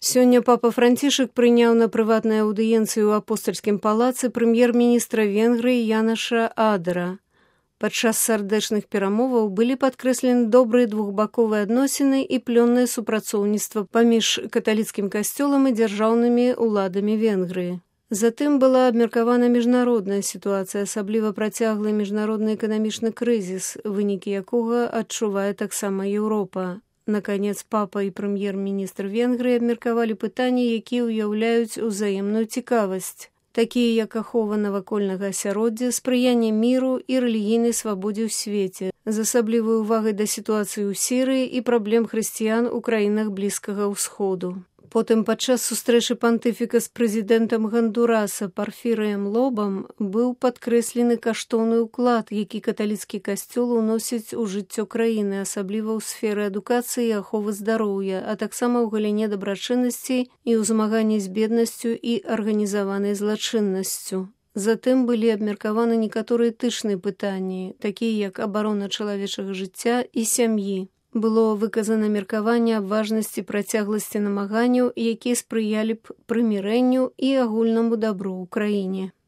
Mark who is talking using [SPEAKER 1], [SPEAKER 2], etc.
[SPEAKER 1] Сёння папа Францішак прыняў на прыватнай аўдыенцыі ў апостальскім палацы прэм'ер-міністра Венгрыі Янаша Адара. Падчас сардэчных перамоваў былі падкрэслены добрыя двухбаковыя адносіны і плённае супрацоўніцтва паміж каталіцкім касцёлам і дзяржаўнымі ўладамі Венгрыі. Затым была абмеркавана міжнародная сітуацыя, асабліва працяглы міжнародны эканамічны крызіс, вынікі якога адчувае таксама Еўропа. Наканец, папа і прэм'ер-міністр Венгрыі абмеркавалі пытанні, якія ўяўляюць узаемную цікавасць, такія як ахова навакольнага асяроддзя, спрыянне міру і рэлігійнай свабодзе ў свеце, з асаблівай увагай да сітуацыі ў Сірыі і праблем хрысціян у краінах Блізкага ўсходу. Потым падчас сустрэчы пантыфіка з прэзідэнтам Гондураса Парфірыем Лобам быў падкрэслены каштоўны ўклад, які каталіцкі касцёл уносіць у жыццё краіны, асабліва ў сферы адукацыі і аховы здароўя, а таксама ў галіне дабрачыннасці і ў змаганні з беднасцю і арганізаванай злачыннасцю. Затым былі абмеркаваны некаторыя этычныя пытанні, такія як абарона чалавечага жыцця і сям'і. Было выказана меркаванне аб важнасці працягласці намаганняў, якія спрыялі б прымірэнню і агульнаму дабру ў краіне.